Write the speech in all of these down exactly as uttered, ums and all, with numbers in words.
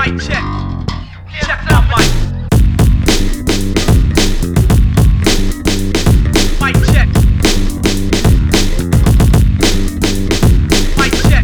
Mic check. Check that mic. Mic check. Mic check.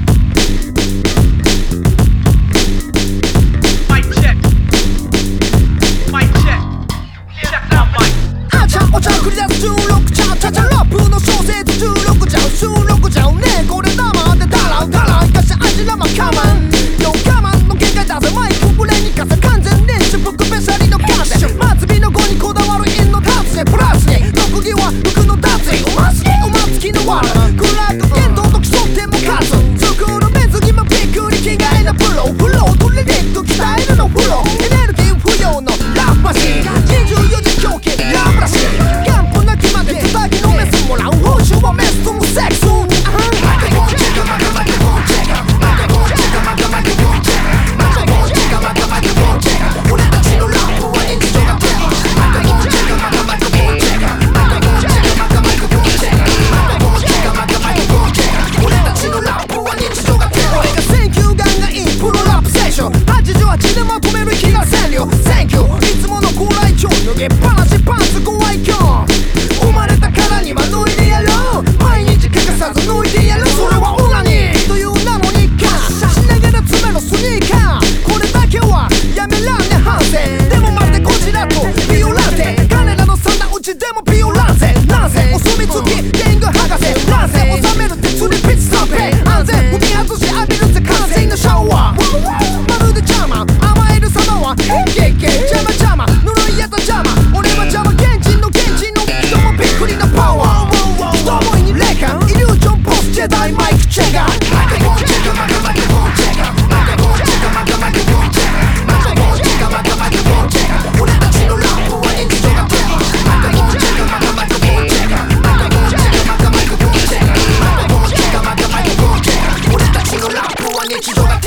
Mic check. Mic check. Check that mic. あちゃおちゃ繰り出すじゅうろくちゃちゃちゃラップの小説じゅうろくちゃう収録ちゃうねえこれ黙ってたらうたらいかし味らま我慢よ我慢の限界だぜマイクブレにかせ完全練習服べしゃりの完成末尾の語にこだわる韻の達成プラスに特技は服の脱衣馬すぎ馬つきのワラグラッド言動と競っても勝つ作る水着もびっくり着替えのプロフロートリリック鍛えるのフローエネルギー不要のラップマシンにじゅうよじ狂気ラブラシガンプなきまで叩きのメスもらう報酬はメスともセックスはちでまとめる気がせんよ Thank you いつもの高麗調脱げっぱなしパンツご愛嬌生まれたからには脱いでやろう毎日欠かさず脱いでやるそれはオナニーという名の日課しながら詰めろスニーカーこれだけはやめらんね反省でもまるでゴジラとビオランテ彼らの三段打ちでもビオランゼなぜお墨付きリング博士なぜ収める鉄にピッチ三平安全踏み外し浴びるぜ完成のシャワーまるでジャーマン甘える様はゲッゲッ邪魔邪魔呪いやった邪魔俺は邪魔現人の現人の人もびっくりなパワー一思いに霊感イリュージョンポスジェダイマイクチェガーマイクボンチェガマカマイクボンチェガマイクボンチェガマカマイクボンチェガマイクボンチェガマカマイクボンチェガ俺たちのラップは日常がテーママイクボンチェガマカマイクボンチェガマイクボンチェガマカマイクボンチェガマイクボンチェガマカマイクボンチェガ俺たちのラップは日常がテーマ